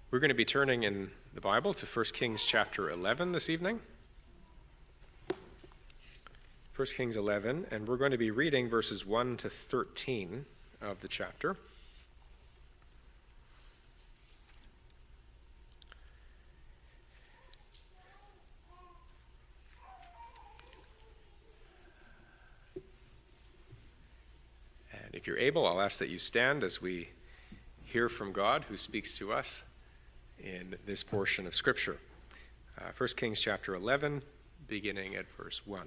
We're going to be turning in the Bible to 1 Kings chapter 11 this evening. 1 Kings 11, and we're going to be reading verses 1 to 13 of the chapter. And if you're able, I'll ask that you stand as we hear from God who speaks to us in this portion of Scripture. 1 Kings chapter 11, beginning at verse 1.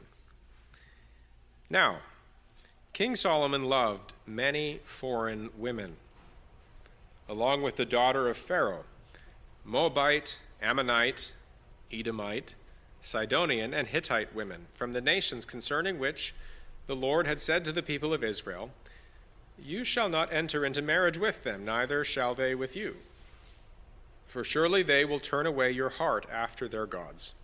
Now, King Solomon loved many foreign women, along with the daughter of Pharaoh, Moabite, Ammonite, Edomite, Sidonian, and Hittite women, from the nations concerning which the Lord had said to the people of Israel, "You shall not enter into marriage with them, neither shall they with you. For surely they will turn away your heart after their gods."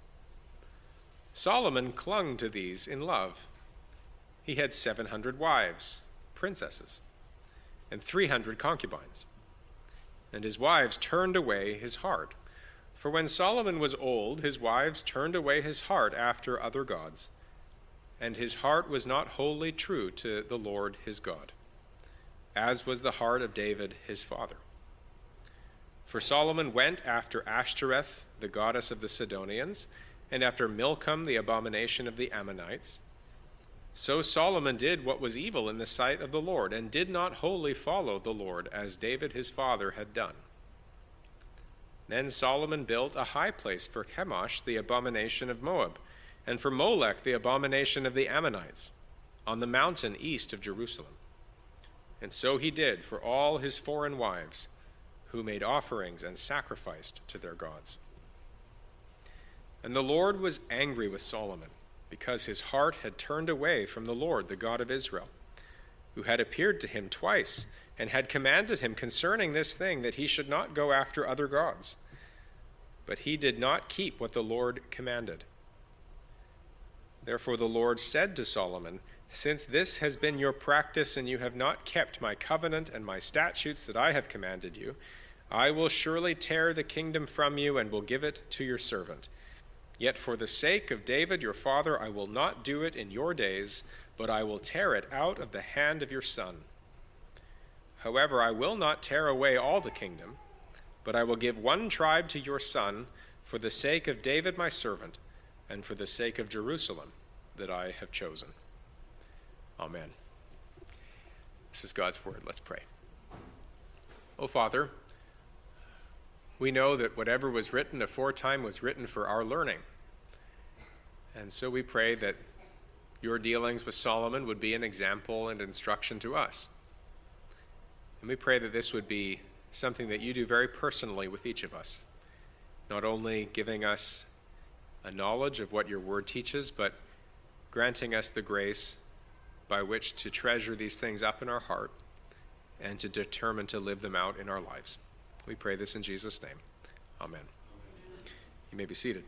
Solomon clung to these in love. He had 700 wives, princesses, and 300 concubines. And his wives turned away his heart. For when Solomon was old, his wives turned away his heart after other gods, and his heart was not wholly true to the Lord his God, as was the heart of David his father. For Solomon went after Ashtoreth, the goddess of the Sidonians, and after Milcom, the abomination of the Ammonites. So Solomon did what was evil in the sight of the Lord, and did not wholly follow the Lord, as David his father had done. Then Solomon built a high place for Chemosh, the abomination of Moab, and for Molech, the abomination of the Ammonites, on the mountain east of Jerusalem. And so he did for all his foreign wives, who made offerings and sacrificed to their gods. And the Lord was angry with Solomon, because his heart had turned away from the Lord, the God of Israel, who had appeared to him twice, and had commanded him concerning this thing, that he should not go after other gods. But he did not keep what the Lord commanded. Therefore the Lord said to Solomon, "Since this has been your practice, and you have not kept my covenant and my statutes that I have commanded you, I will surely tear the kingdom from you and will give it to your servant. Yet for the sake of David your father, I will not do it in your days, but I will tear it out of the hand of your son. However, I will not tear away all the kingdom, but I will give one tribe to your son for the sake of David my servant, and for the sake of Jerusalem that I have chosen." Amen. This is God's word. Let's pray. Oh, Father, we know that whatever was written aforetime was written for our learning. And so we pray that your dealings with Solomon would be an example and instruction to us. And we pray that this would be something that you do very personally with each of us, not only giving us a knowledge of what your word teaches, but granting us the grace by which to treasure these things up in our heart and to determine to live them out in our lives. We pray this in Jesus' name. Amen. You may be seated.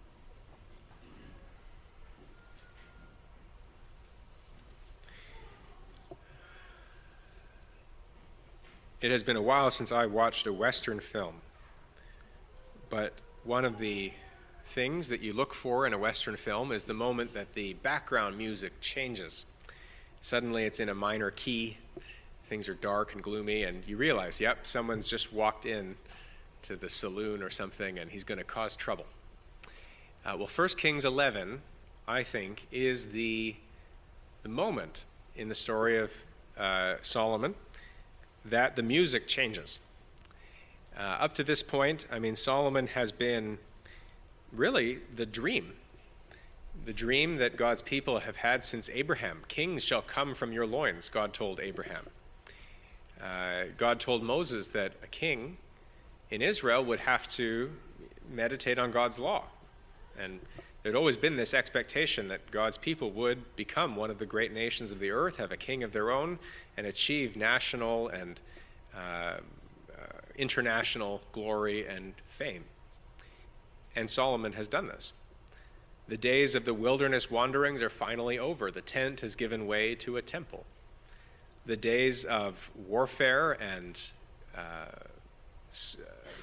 It has been a while since I watched a Western film, but one of the things that you look for in a Western film is the moment that the background music changes. Suddenly it's in a minor key, things are dark and gloomy, and you realize, yep, someone's just walked in to the saloon or something, and he's going to cause trouble. Well, 1 Kings 11, I think, is the moment in the story of Solomon that the music changes. Up to this point, Solomon has been really the dream that God's people have had since Abraham. Kings shall come from your loins, God told Abraham. God told Moses that a king in Israel would have to meditate on God's law. And there'd always been this expectation that God's people would become one of the great nations of the earth, have a king of their own, and achieve national and international glory and fame. And Solomon has done this. The days of the wilderness wanderings are finally over. The tent has given way to a temple. The days of warfare and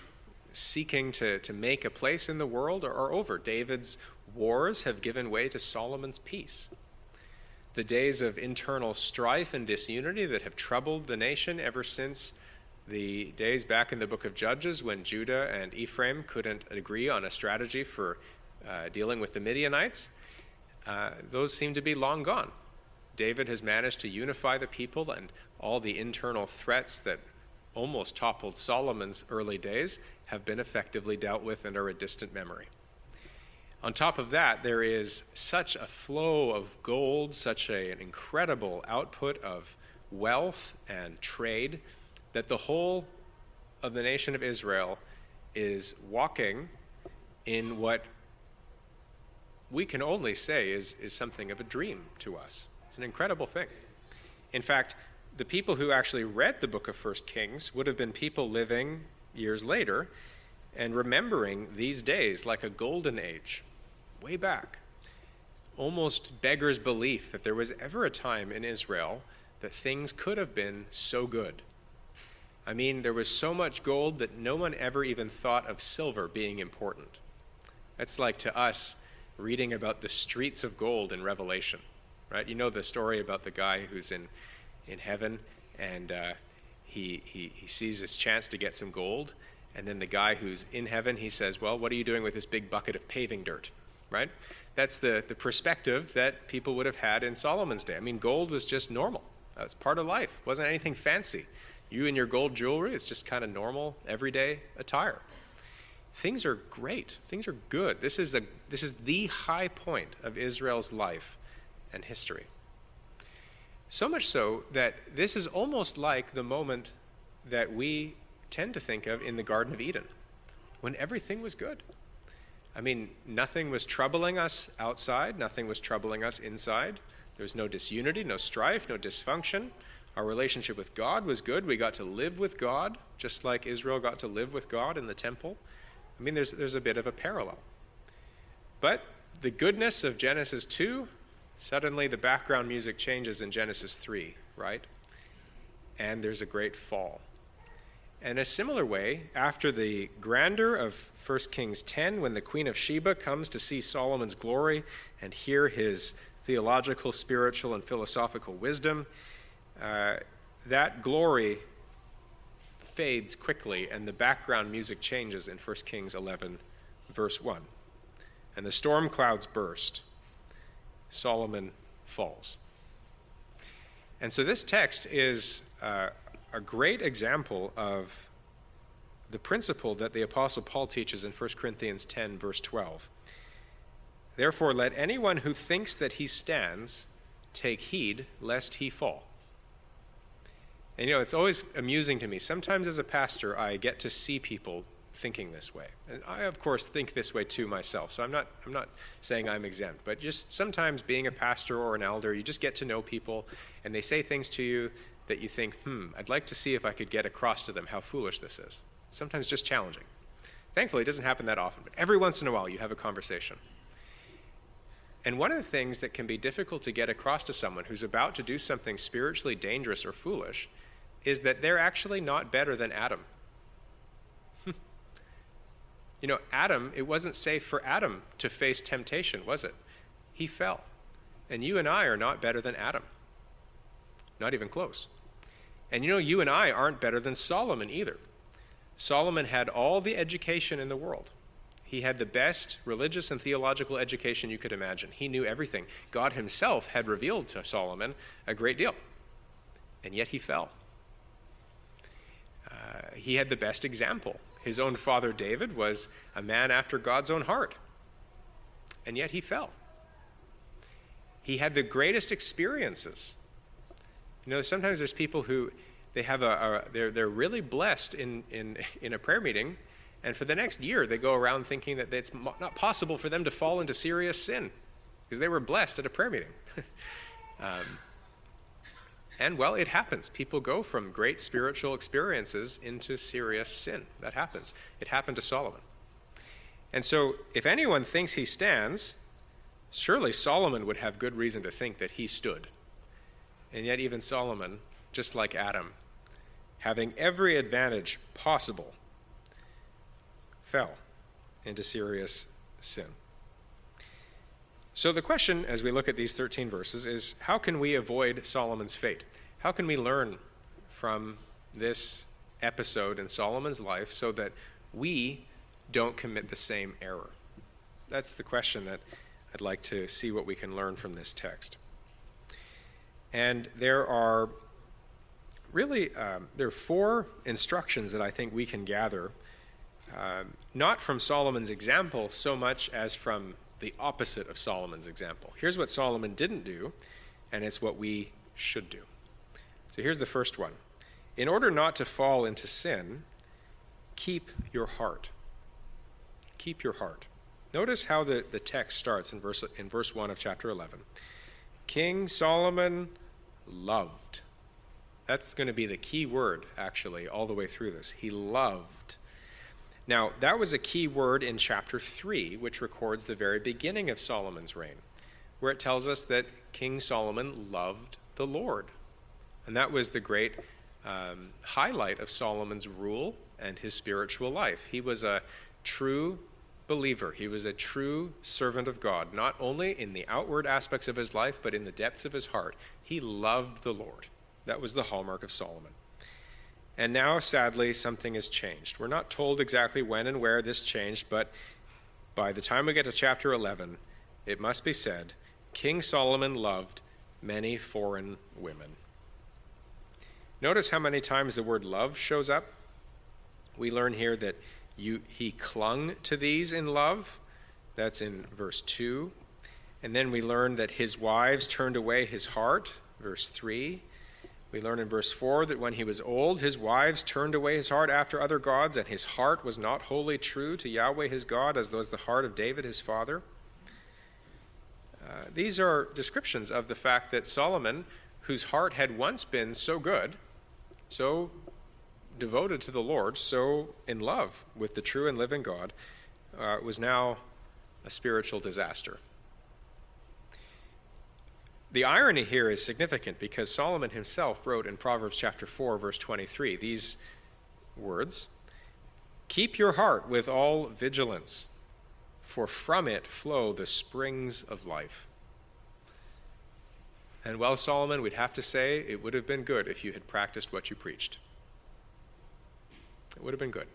seeking to make a place in the world are over. David's wars have given way to Solomon's peace. The days of internal strife and disunity that have troubled the nation ever since the days back in the book of Judges when Judah and Ephraim couldn't agree on a strategy for dealing with the Midianites, those seem to be long gone. David has managed to unify the people, and all the internal threats that almost toppled Solomon's early days have been effectively dealt with and are a distant memory. On top of that, there is such a flow of gold, such an incredible output of wealth and trade, that the whole of the nation of Israel is walking in what we can only say is something of a dream to us. It's an incredible thing. In fact, the people who actually read the book of 1 Kings would have been people living years later and remembering these days like a golden age, way back. Almost beggars belief that there was ever a time in Israel that things could have been so good. I mean, there was so much gold that no one ever even thought of silver being important. That's like to us reading about the streets of gold in Revelation, right? You know the story about the guy who's in heaven, and he sees his chance to get some gold, and then the guy who's in heaven, he says, well, what are you doing with this big bucket of paving dirt, right? That's the perspective that people would have had in Solomon's day. I mean, gold was just normal. It was part of life. It wasn't anything fancy. You and your gold jewelry, it's just kind of normal, everyday attire. Things are great. Things are good. This is the high point of Israel's life and history. So much so that this is almost like the moment that we tend to think of in the Garden of Eden, when everything was good. I mean, nothing was troubling us outside, nothing was troubling us inside. There was no disunity, no strife, no dysfunction. Our relationship with God was good. We got to live with God, just like Israel got to live with God in the temple. I mean, there's a bit of a parallel. But the goodness of Genesis 2, suddenly the background music changes in Genesis 3, right? And there's a great fall. In a similar way, after the grandeur of 1 Kings 10, when the Queen of Sheba comes to see Solomon's glory and hear his theological, spiritual, and philosophical wisdom, that glory fades quickly and the background music changes in 1 Kings 11, verse 1. And the storm clouds burst. Solomon falls. And so this text is a great example of the principle that the Apostle Paul teaches in 1 Corinthians 10, verse 12. Therefore, let anyone who thinks that he stands take heed lest he fall. And you know, it's always amusing to me. Sometimes as a pastor, I get to see people thinking this way. And I, of course, think this way too myself, so I'm not saying I'm exempt. But just sometimes being a pastor or an elder, you just get to know people, and they say things to you that you think, I'd like to see if I could get across to them how foolish this is. It's sometimes just challenging. Thankfully, it doesn't happen that often, but every once in a while you have a conversation. And one of the things that can be difficult to get across to someone who's about to do something spiritually dangerous or foolish is that they're actually not better than Adam. You know, Adam, it wasn't safe for Adam to face temptation, was it? He fell. And you and I are not better than Adam. Not even close. And you know, you and I aren't better than Solomon either. Solomon had all the education in the world. He had the best religious and theological education you could imagine. He knew everything. God himself had revealed to Solomon a great deal. And yet he fell. He had the best example. His own father David was a man after God's own heart. And yet he fell. He had the greatest experiences. You know, sometimes there's people who they have they're really blessed in a prayer meeting, and for the next year they go around thinking that it's not possible for them to fall into serious sin because they were blessed at a prayer meeting. And well, it happens. People go from great spiritual experiences into serious sin. That happens. It happened to Solomon. And so if anyone thinks he stands, surely Solomon would have good reason to think that he stood. And yet even Solomon, just like Adam, having every advantage possible, fell into serious sin. So the question, as we look at these 13 verses, is how can we avoid Solomon's fate? How can we learn from this episode in Solomon's life so that we don't commit the same error? That's the question that I'd like to see what we can learn from this text. And there are really, there are 4 instructions that I think we can gather, not from Solomon's example so much as from the opposite of Solomon's example. Here's what Solomon didn't do, and it's what we should do. So here's the first one. In order not to fall into sin, keep your heart. Keep your heart. Notice how the text starts in verse 1 of chapter 11. King Solomon loved. That's going to be the key word, actually, all the way through this. He loved. Now, that was a key word in chapter 3, which records the very beginning of Solomon's reign, where it tells us that King Solomon loved the Lord. And that was the great highlight of Solomon's rule and his spiritual life. He was a true believer. He was a true servant of God, not only in the outward aspects of his life, but in the depths of his heart. He loved the Lord. That was the hallmark of Solomon. And now, sadly, something has changed. We're not told exactly when and where this changed, but by the time we get to chapter 11, it must be said, King Solomon loved many foreign women. Notice how many times the word love shows up. We learn here that he clung to these in love. That's in verse 2. And then we learn that his wives turned away his heart, verse 3. We learn in verse 4 that when he was old, his wives turned away his heart after other gods, and his heart was not wholly true to Yahweh his God, as was the heart of David his father. These are descriptions of the fact that Solomon, whose heart had once been so good, so devoted to the Lord, so in love with the true and living God, was now a spiritual disaster. The irony here is significant because Solomon himself wrote in Proverbs chapter 4, verse 23, these words, "Keep your heart with all vigilance, for from it flow the springs of life." And well, Solomon, we'd have to say it would have been good if you had practiced what you preached. It would have been good.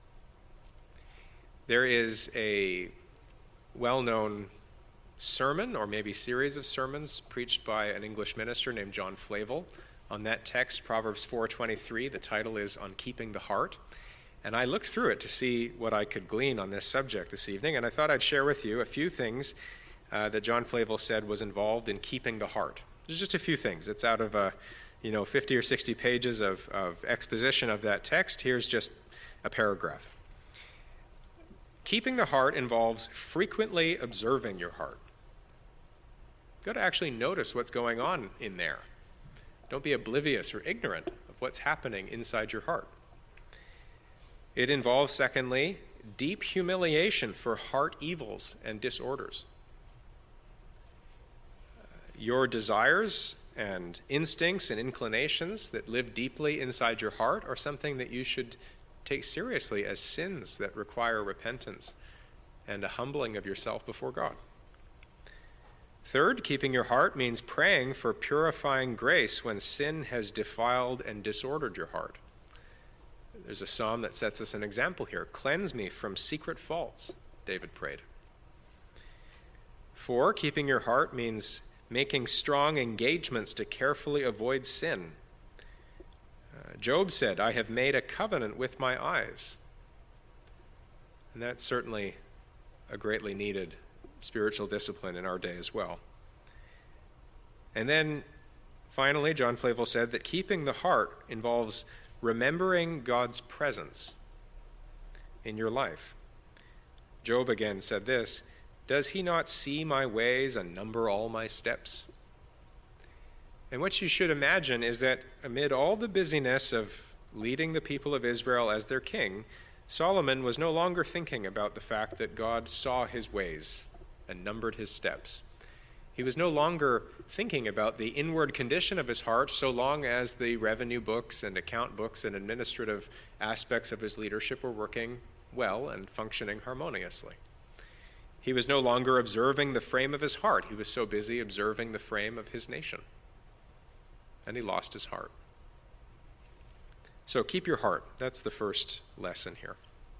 There is a well-known sermon, or maybe series of sermons, preached by an English minister named John Flavel on that text, Proverbs 4:23. The title is On Keeping the Heart. And I looked through it to see what I could glean on this subject this evening, and I thought I'd share with you a few things that John Flavel said was involved in keeping the heart. There's just a few things. It's out of 50 or 60 pages of exposition of that text. Here's just a paragraph. Keeping the heart involves frequently observing your heart. You've got to actually notice what's going on in there. Don't be oblivious or ignorant of what's happening inside your heart. It involves, secondly, deep humiliation for heart evils and disorders. Your desires and instincts and inclinations that live deeply inside your heart are something that you should take seriously as sins that require repentance and a humbling of yourself before God. Third, keeping your heart means praying for purifying grace when sin has defiled and disordered your heart. There's a psalm that sets us an example here. "Cleanse me from secret faults," David prayed. 4, keeping your heart means making strong engagements to carefully avoid sin. Job said, "I have made a covenant with my eyes." And that's certainly a greatly needed spiritual discipline in our day as well. And then finally, John Flavel said that keeping the heart involves remembering God's presence in your life. Job again said this, "Does he not see my ways and number all my steps?" And what you should imagine is that amid all the busyness of leading the people of Israel as their king, Solomon was no longer thinking about the fact that God saw his ways and numbered his steps. He was no longer thinking about the inward condition of his heart so long as the revenue books and account books and administrative aspects of his leadership were working well and functioning harmoniously. He was no longer observing the frame of his heart. He was so busy observing the frame of his nation. And he lost his heart. So keep your heart. That's the first lesson here.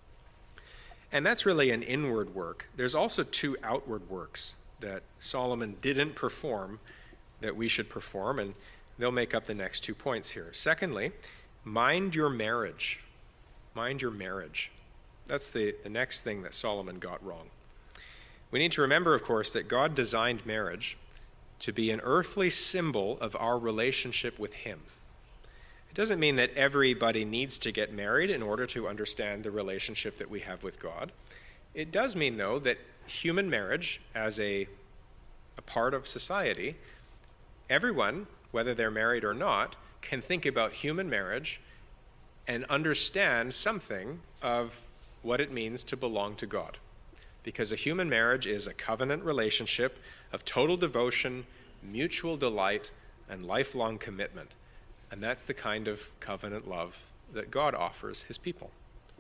And that's really an inward work. There's also two outward works that Solomon didn't perform that we should perform, and they'll make up the next 2 points here. Secondly, mind your marriage. Mind your marriage. That's the next thing that Solomon got wrong. We need to remember, of course, that God designed marriage to be an earthly symbol of our relationship with him. It doesn't mean that everybody needs to get married in order to understand the relationship that we have with God. It does mean, though, that human marriage, as a part of society, everyone, whether they're married or not, can think about human marriage and understand something of what it means to belong to God. Because a human marriage is a covenant relationship of total devotion, mutual delight, and lifelong commitment. And that's the kind of covenant love that God offers his people.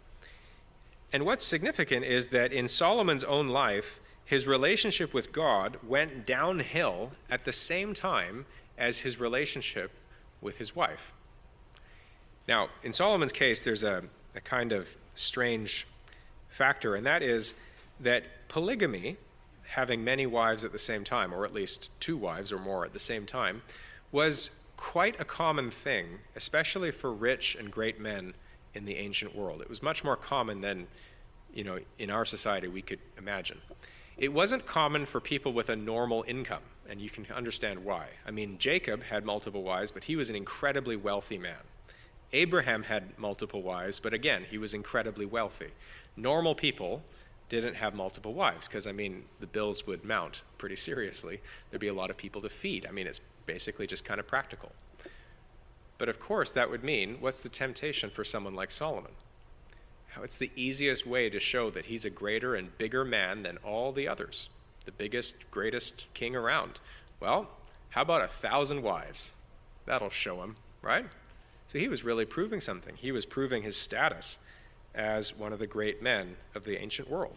And what's significant is that in Solomon's own life, his relationship with God went downhill at the same time as his relationship with his wife. Now, in Solomon's case, there's a kind of strange factor, and that is that polygamy, having many wives at the same time, or at least two wives or more at the same time, was quite a common thing, especially for rich and great men in the ancient world. It was much more common than, in our society we could imagine. It wasn't common for people with a normal income, and you can understand why. I mean, Jacob had multiple wives, but he was an incredibly wealthy man. Abraham had multiple wives, but again, he was incredibly wealthy. Normal people didn't have multiple wives because, the bills would mount pretty seriously. There'd be a lot of people to feed. It's basically just kind of practical. But of course, that would mean, what's the temptation for someone like Solomon? It's the easiest way to show that he's a greater and bigger man than all the others, the biggest, greatest king around. Well, how about 1,000 wives? That'll show him, right? So he was really proving something. He was proving his status as one of the great men of the ancient world.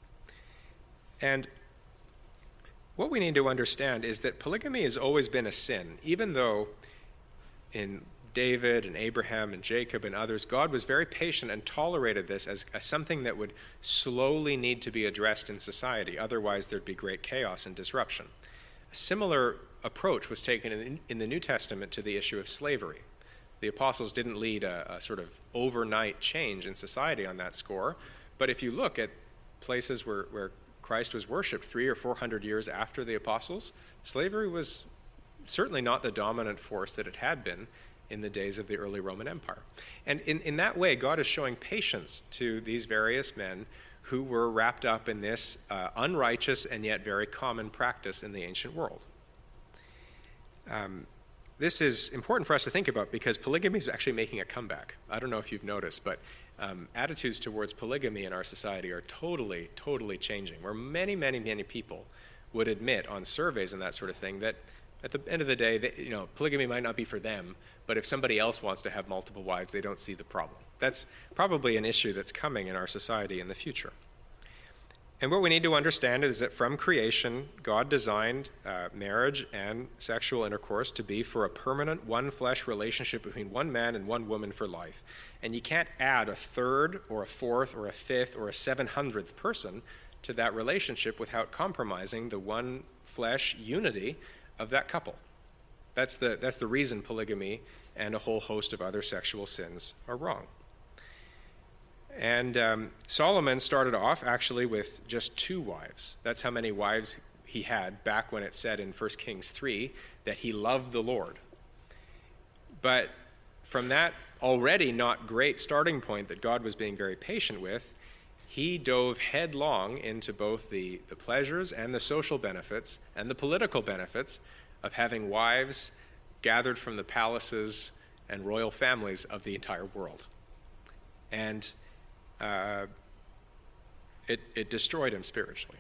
And what we need to understand is that polygamy has always been a sin, even though in David and Abraham and Jacob and others, God was very patient and tolerated this as something that would slowly need to be addressed in society. Otherwise, there'd be great chaos and disruption. A similar approach was taken in the New Testament to the issue of slavery. The apostles didn't lead a sort of overnight change in society on that score, but if you look at places where Christ was worshipped 300 or 400 years after the apostles, slavery was certainly not the dominant force that it had been in the days of the early Roman Empire. And in that way, God is showing patience to these various men who were wrapped up in this unrighteous and yet very common practice in the ancient world. This is important for us to think about because polygamy is actually making a comeback. I don't know if you've noticed, but attitudes towards polygamy in our society are totally, totally changing, where many, many, many people would admit on surveys and that sort of thing that at the end of the day, polygamy might not be for them, but if somebody else wants to have multiple wives, they don't see the problem. That's probably an issue that's coming in our society in the future. And what we need to understand is that from creation, God designed marriage and sexual intercourse to be for a permanent one-flesh relationship between one man and one woman for life. And you can't add a third or a fourth or a fifth or a 700th person to that relationship without compromising the one-flesh unity of that couple. That's the reason polygamy and a whole host of other sexual sins are wrong. And Solomon started off actually with just 2 wives. That's how many wives he had back when it said in 1 Kings 3 that he loved the Lord. But from that already not great starting point that God was being very patient with, he dove headlong into both the pleasures and the social benefits and the political benefits of having wives gathered from the palaces and royal families of the entire world. And it destroyed him spiritually.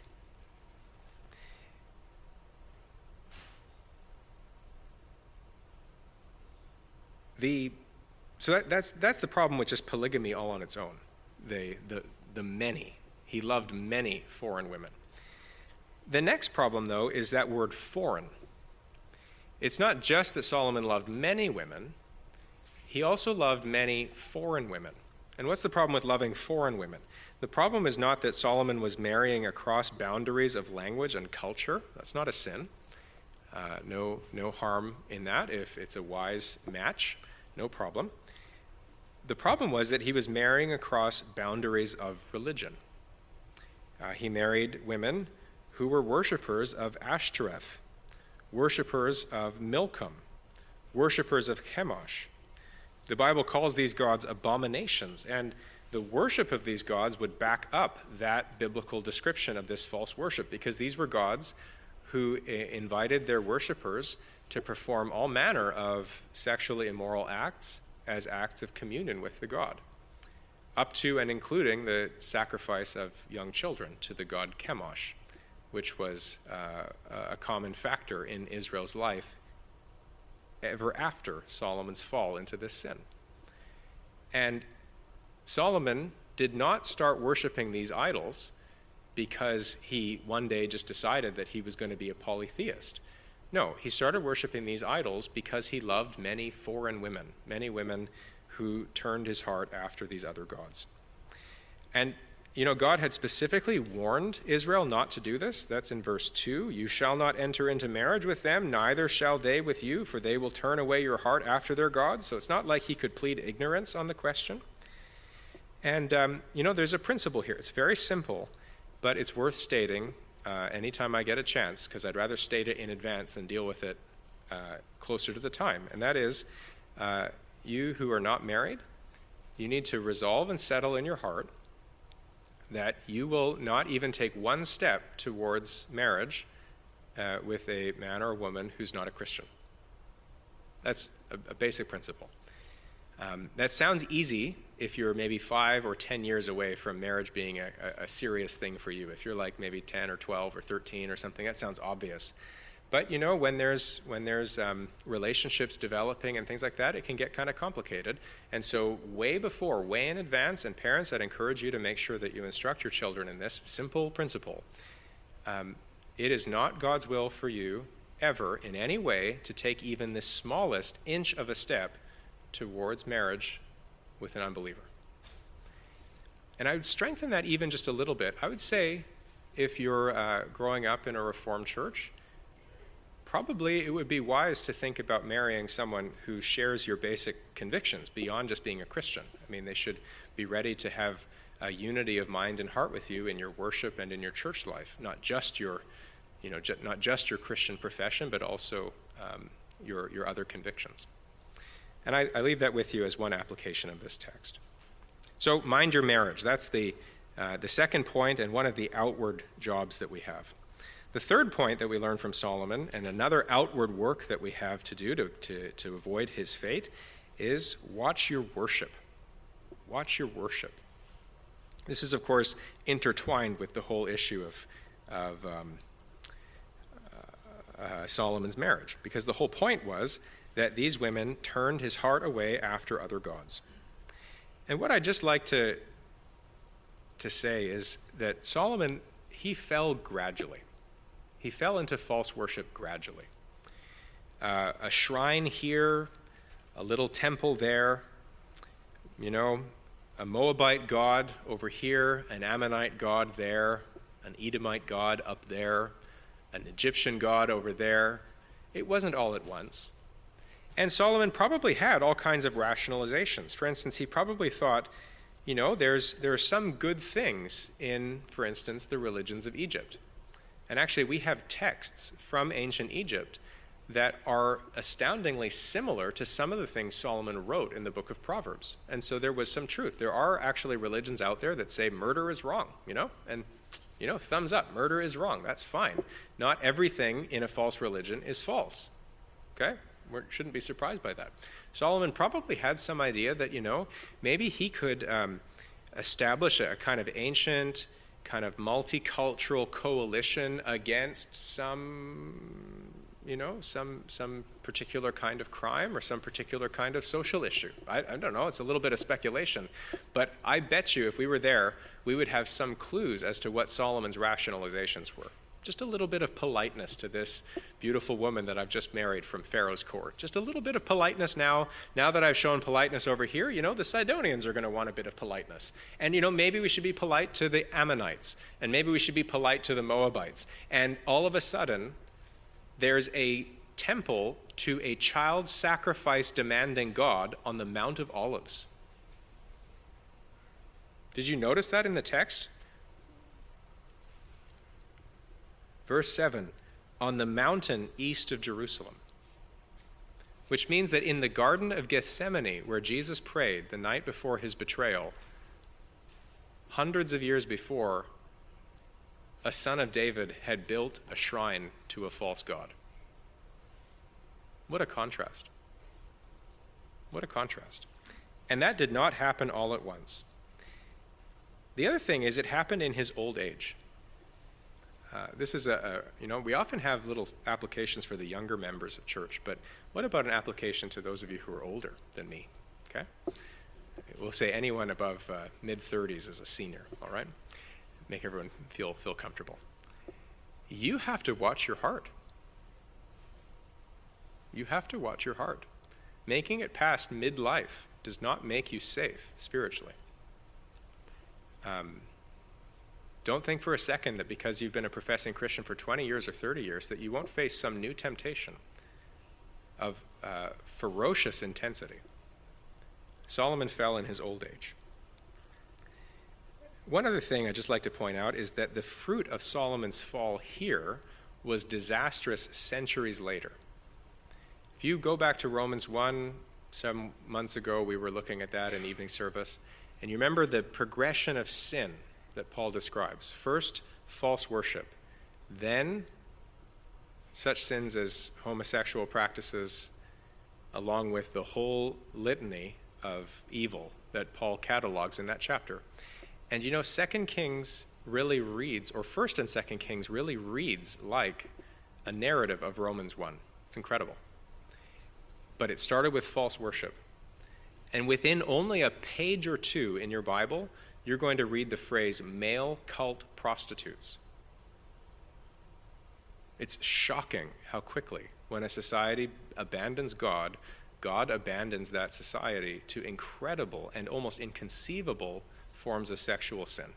So that's the problem with just polygamy all on its own. The the many. He loved many foreign women. The next problem, though, is that word foreign. It's not just that Solomon loved many women, he also loved many foreign women. And what's the problem with loving foreign women? The problem is not that Solomon was marrying across boundaries of language and culture. That's not a sin. No harm in that if it's a wise match. No problem. The problem was that he was marrying across boundaries of religion. He married women who were worshippers of Ashtoreth, worshippers of Milcom, worshippers of Chemosh. The Bible calls these gods abominations, and the worship of these gods would back up that biblical description of this false worship, because these were gods who invited their worshipers to perform all manner of sexually immoral acts as acts of communion with the god, up to and including the sacrifice of young children to the god Chemosh, which was a common factor in Israel's life ever after Solomon's fall into this sin. And Solomon did not start worshiping these idols because he one day just decided that he was going to be a polytheist. No, he started worshiping these idols because he loved many foreign women, many women who turned his heart after these other gods. And God had specifically warned Israel not to do this. That's in verse 2. You shall not enter into marriage with them, neither shall they with you, for they will turn away your heart after their gods. So it's not like he could plead ignorance on the question. And, there's a principle here. It's very simple, but it's worth stating anytime I get a chance, because I'd rather state it in advance than deal with it closer to the time. And that is, you who are not married, you need to resolve and settle in your heart that you will not even take one step towards marriage with a man or a woman who's not a Christian. That's a basic principle. That sounds easy if you're maybe 5 or 10 years away from marriage being a serious thing for you. If you're like maybe 10 or 12 or 13 or something, that sounds obvious. But when there's relationships developing and things like that, it can get kind of complicated. And so way in advance, and parents, I'd encourage you to make sure that you instruct your children in this simple principle. It is not God's will for you ever in any way to take even the smallest inch of a step towards marriage with an unbeliever. And I would strengthen that even just a little bit. I would say if you're growing up in a Reformed church, probably it would be wise to think about marrying someone who shares your basic convictions beyond just being a Christian. I mean, they should be ready to have a unity of mind and heart with you in your worship and in your church life, not just your Christian profession, but also your other convictions. And I leave that with you as one application of this text. So mind your marriage. That's the second point and one of the outward jobs that we have. The third point that we learn from Solomon, and another outward work that we have to do to avoid his fate, is watch your worship. Watch your worship. This is, of course, intertwined with the whole issue of Solomon's marriage, because the whole point was that these women turned his heart away after other gods. And what I'd just like to say is that Solomon, he fell gradually. He fell into false worship gradually. A shrine here, a little temple there, a Moabite god over here, an Ammonite god there, an Edomite god up there, an Egyptian god over there. It wasn't all at once. And Solomon probably had all kinds of rationalizations. For instance, he probably thought, there are some good things in, for instance, the religions of Egypt. And actually, we have texts from ancient Egypt that are astoundingly similar to some of the things Solomon wrote in the book of Proverbs. And so there was some truth. There are actually religions out there that say murder is wrong, and, thumbs up, murder is wrong. That's fine. Not everything in a false religion is false, okay? We shouldn't be surprised by that. Solomon probably had some idea that, maybe he could establish a kind of ancient, kind of multicultural coalition against some some particular kind of crime or some particular kind of social issue. I don't know, it's a little bit of speculation. But I bet you if we were there, we would have some clues as to what Solomon's rationalizations were. Just a little bit of politeness to this beautiful woman that I've just married from Pharaoh's court. Just a little bit of politeness now that I've shown politeness over here, the Sidonians are going to want a bit of politeness. And, maybe we should be polite to the Ammonites, and maybe we should be polite to the Moabites. And all of a sudden, there's a temple to a child sacrifice demanding God on the Mount of Olives. Did you notice that in the text? Verse 7, on the mountain east of Jerusalem, which means that in the Garden of Gethsemane, where Jesus prayed the night before his betrayal, hundreds of years before, a son of David had built a shrine to a false god. What a contrast. What a contrast. And that did not happen all at once. The other thing is it happened in his old age. This is we often have little applications for the younger members of church, but what about an application to those of you who are older than me, okay? We'll say anyone above mid-30s is a senior, all right? Make everyone feel comfortable. You have to watch your heart. You have to watch your heart. Making it past midlife does not make you safe spiritually. Don't think for a second that because you've been a professing Christian for 20 years or 30 years that you won't face some new temptation of ferocious intensity. Solomon fell in his old age. One other thing I'd just like to point out is that the fruit of Solomon's fall here was disastrous centuries later. If you go back to Romans 1, some months ago we were looking at that in evening service, and you remember the progression of sin that Paul describes. First, false worship. Then, such sins as homosexual practices, along with the whole litany of evil that Paul catalogs in that chapter. And 2 Kings really reads, or 1st and 2nd Kings really reads like a narrative of Romans 1. It's incredible. But it started with false worship. And within only a page or two in your Bible, you're going to read the phrase male cult prostitutes. It's shocking how quickly, when a society abandons God, God abandons that society to incredible and almost inconceivable forms of sexual sin.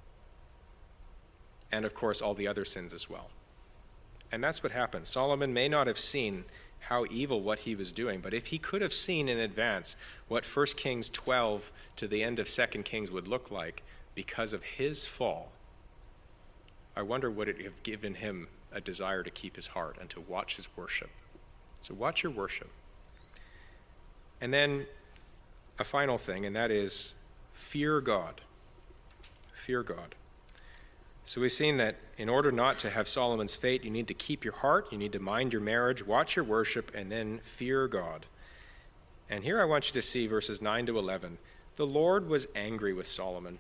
And of course, all the other sins as well. And that's what happened. Solomon may not have seen how evil what he was doing, but if he could have seen in advance what 1 Kings 12 to the end of 2 Kings would look like because of his fall, I wonder would it have given him a desire to keep his heart and to watch his worship. So watch your worship. And then a final thing, and that is fear God. Fear God. So we've seen that in order not to have Solomon's fate, you need to keep your heart, you need to mind your marriage, watch your worship, and then fear God. And here I want you to see verses 9 to 11. The Lord was angry with Solomon.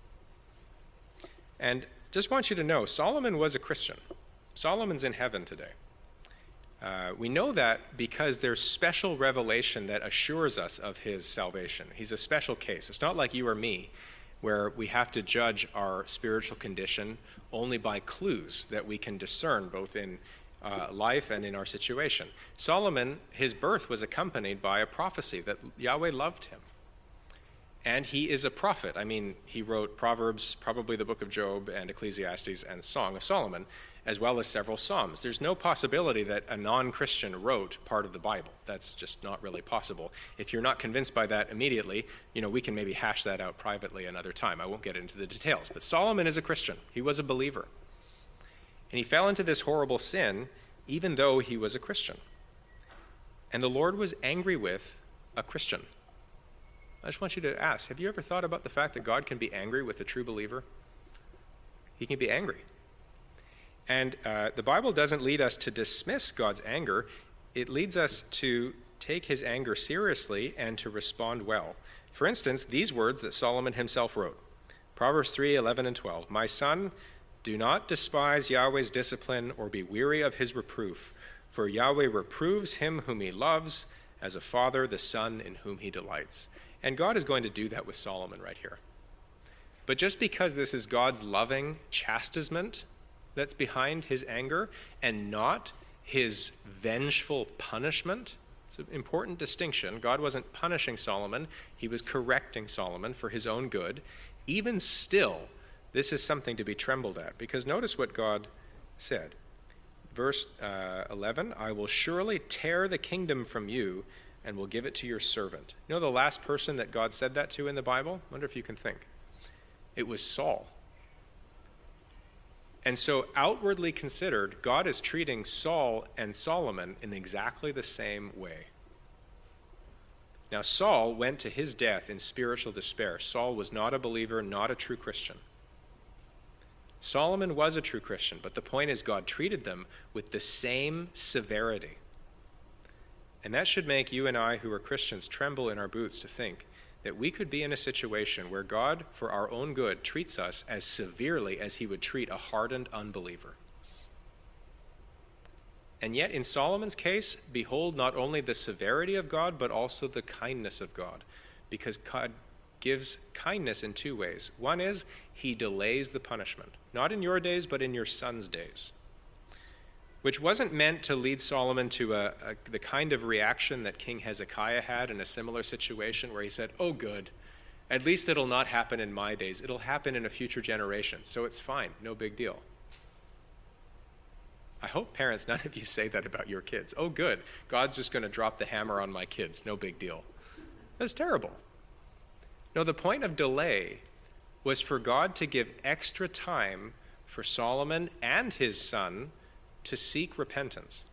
And just want you to know, Solomon was a Christian. Solomon's in heaven today. We know that because there's special revelation that assures us of his salvation. He's a special case. It's not like you or me, where we have to judge our spiritual condition only by clues that we can discern both in life and in our situation. Solomon, his birth was accompanied by a prophecy that Yahweh loved him. And he is a prophet. I mean, he wrote Proverbs, probably the book of Job, and Ecclesiastes, and Song of Solomon, as well as several Psalms. There's no possibility that a non-Christian wrote part of the Bible. That's just not really possible. If you're not convinced by that immediately, we can maybe hash that out privately another time. I won't get into the details. But Solomon is a Christian. He was a believer. And he fell into this horrible sin even though he was a Christian. And the Lord was angry with a Christian. I just want you to ask, have you ever thought about the fact that God can be angry with a true believer? He can be angry. And the Bible doesn't lead us to dismiss God's anger. It leads us to take his anger seriously and to respond well. For instance, these words that Solomon himself wrote, Proverbs 3, 11 and 12, "My son, do not despise Yahweh's discipline or be weary of his reproof, For Yahweh reproves him whom he loves, as a father the son in whom he delights. And God is going to do that with Solomon right here. But just because this is God's loving chastisement that's behind his anger and not his vengeful punishment, it's an important distinction. God wasn't punishing Solomon. He was correcting Solomon for his own good. Even still, this is something to be trembled at, because notice what God said. Verse 11, I will surely tear the kingdom from you and will give it to your servant. You know the last person that God said that to in the Bible? I wonder if you can think. It was Saul. And so outwardly considered, God is treating Saul and Solomon in exactly the same way. Now, Saul went to his death in spiritual despair. Saul was not a believer, not a true Christian. Solomon was a true Christian, but the point is God treated them with the same severity. And that should make you and I, who are Christians, tremble in our boots to think that we could be in a situation where God, for our own good, treats us as severely as he would treat a hardened unbeliever. And yet, in Solomon's case, behold not only the severity of God, but also the kindness of God, because God gives kindness in two ways. One is he delays the punishment, not in your days, but in your son's days, which wasn't meant to lead Solomon to the kind of reaction that King Hezekiah had in a similar situation where he said, oh good, at least it'll not happen in my days. It'll happen in a future generation, so it's fine, no big deal. I hope parents, none of you say that about your kids. Oh good, God's just going to drop the hammer on my kids, no big deal. That's terrible. No, the point of delay was for God to give extra time for Solomon and his son to seek repentance.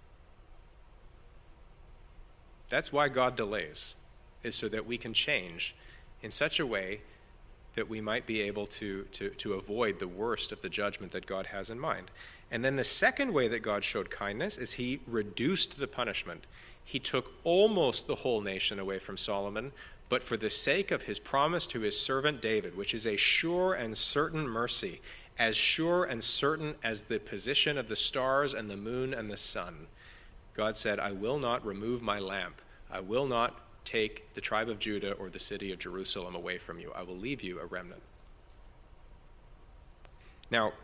That's why God delays, is so that we can change in such a way that we might be able to avoid the worst of the judgment that God has in mind. And then the second way that God showed kindness is he reduced the punishment. He took almost the whole nation away from Solomon, but for the sake of his promise to his servant David, which is a sure and certain mercy, as sure and certain as the position of the stars and the moon and the sun, God said, I will not remove my lamp. I will not take the tribe of Judah or the city of Jerusalem away from you. I will leave you a remnant. Now,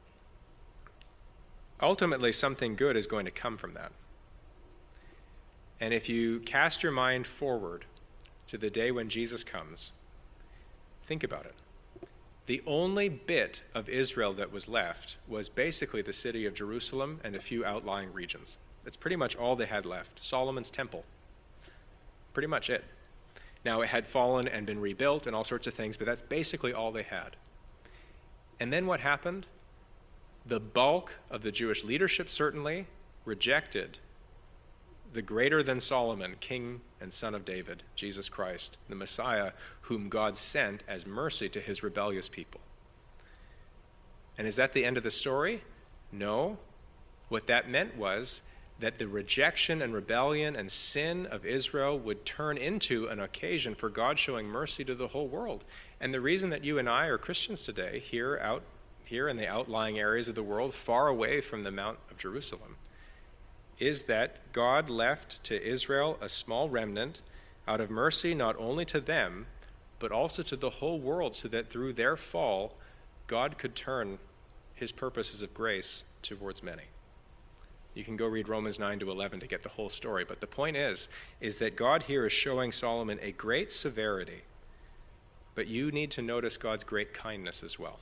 ultimately, something good is going to come from that. And if you cast your mind forward to the day when Jesus comes, think about it. The only bit of Israel that was left was basically the city of Jerusalem and a few outlying regions. That's pretty much all they had left. Solomon's temple. Pretty much it. Now, it had fallen and been rebuilt and all sorts of things, but that's basically all they had. And then what happened? The bulk of the Jewish leadership certainly rejected the greater than Solomon, king and son of David, Jesus Christ, the Messiah, whom God sent as mercy to his rebellious people. And is that the end of the story? No. What that meant was that the rejection and rebellion and sin of Israel would turn into an occasion for God showing mercy to the whole world. And the reason that you and I are Christians today, here in the outlying areas of the world, far away from the Mount of Jerusalem, is that God left to Israel a small remnant out of mercy not only to them, but also to the whole world, so that through their fall, God could turn his purposes of grace towards many. You can go read Romans 9 to 11 to get the whole story, but the point is that God here is showing Solomon a great severity, but you need to notice God's great kindness as well.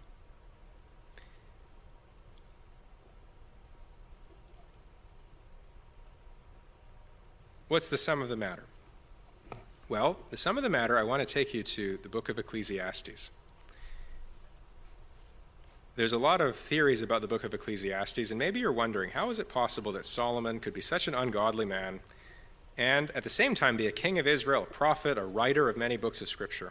What's the sum of the matter? Well, the sum of the matter, I want to take you to the book of Ecclesiastes. There's a lot of theories about the book of Ecclesiastes, and maybe you're wondering, how is it possible that Solomon could be such an ungodly man and at the same time be a king of Israel, a prophet, a writer of many books of Scripture?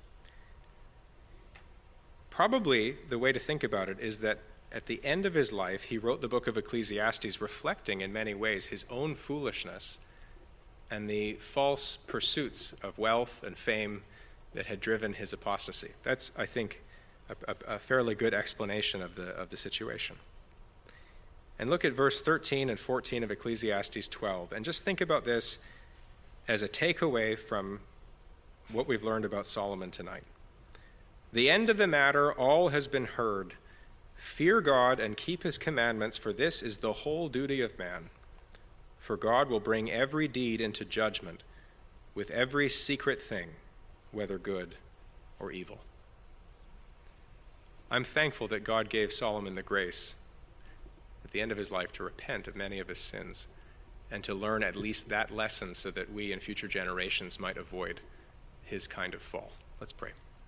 Probably the way to think about it is that at the end of his life, he wrote the book of Ecclesiastes reflecting in many ways his own foolishness and the false pursuits of wealth and fame that had driven his apostasy. That's, I think, a fairly good explanation of the situation. and look at verse 13 and 14 of Ecclesiastes 12, and just think about this as a takeaway from what we've learned about Solomon tonight. The end of the matter, all has been heard. Fear God and keep his commandments, for this is the whole duty of man. For God will bring every deed into judgment with every secret thing, whether good or evil. I'm thankful that God gave Solomon the grace at the end of his life to repent of many of his sins and to learn at least that lesson so that we in future generations might avoid his kind of fall. Let's pray.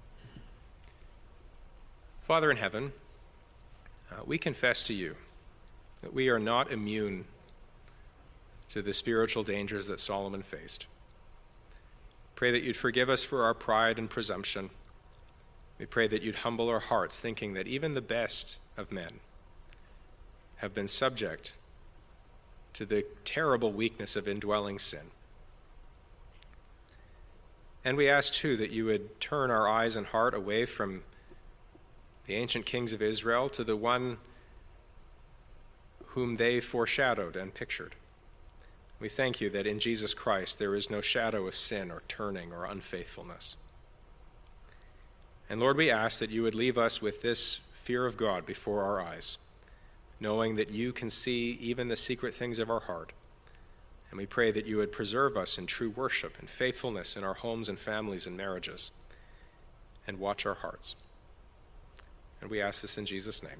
Father in heaven, we confess to you that we are not immune to the spiritual dangers that Solomon faced. Pray that you'd forgive us for our pride and presumption. We pray that you'd humble our hearts, thinking that even the best of men have been subject to the terrible weakness of indwelling sin. And we ask, too, that you would turn our eyes and heart away from the ancient kings of Israel to the one whom they foreshadowed and pictured. We thank you that in Jesus Christ there is no shadow of sin or turning or unfaithfulness. And Lord, we ask that you would leave us with this fear of God before our eyes, knowing that you can see even the secret things of our heart. And we pray that you would preserve us in true worship and faithfulness in our homes and families and marriages, and watch our hearts. And we ask this in Jesus' name.